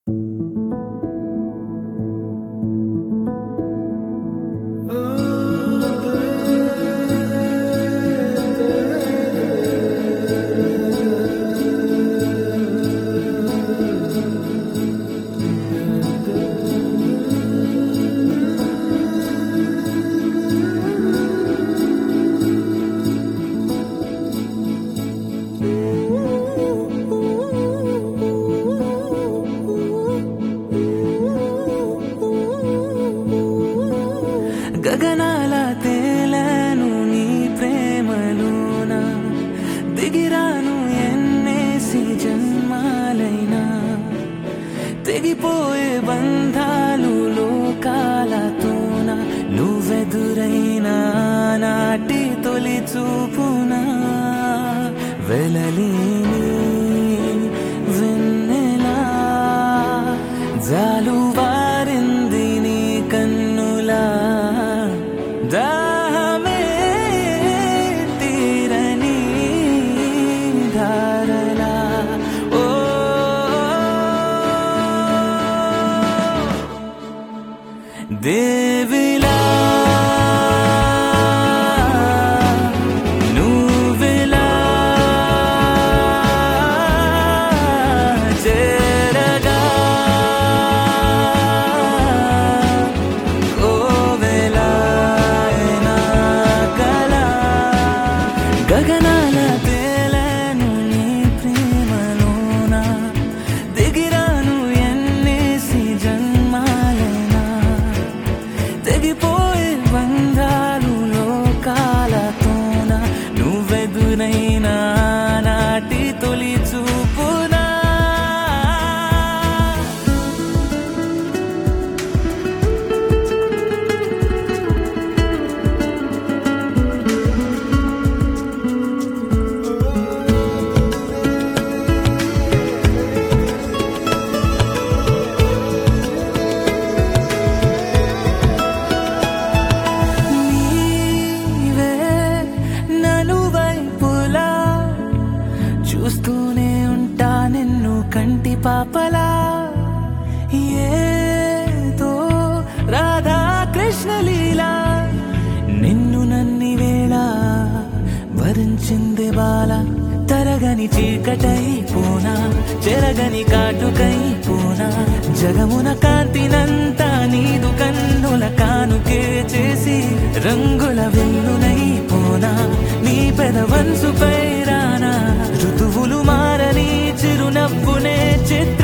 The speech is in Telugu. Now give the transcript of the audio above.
గగనాల తేలను నీ ప్రేమలోన దిగిరాను ఎన్నేసి జన్మాలైనా తెగిపోయే బంధాలు లోకాలతోన నువ్వెదురైనా నాటి తొలి చూపునా వెలలేని వెన్నెలా జాలువారింది నీ కన్నులా దాహమే తీరని ధారలా ఓ దేవిలా నువ్విలా చేరగా గగనాల తేలను నీ ప్రేమలోన దిగిరాను ఎన్నేసి జన్మాలైనా తెగిపోయే బంధాలు లోకాలతోన నువ్వెదురైనా నాటి తొలి చూపునా చూస్తూనే ఉంటా నిన్ను కంటి పాపలా ఏదో రాధా కృష్ణ లీలా నిన్ను నన్ని వేళ భరించింది బాల తరగని చీకటై పోనా చెరగని కాటుకై పోనా జగమున కాంతినంతా నీదు కన్నుల కానుకే చేసి రంగుల వెన్నునై పోనా నీ పెదవంసుపై రానా ఋతువులు మారని చిరునవ్వునే చిత్ర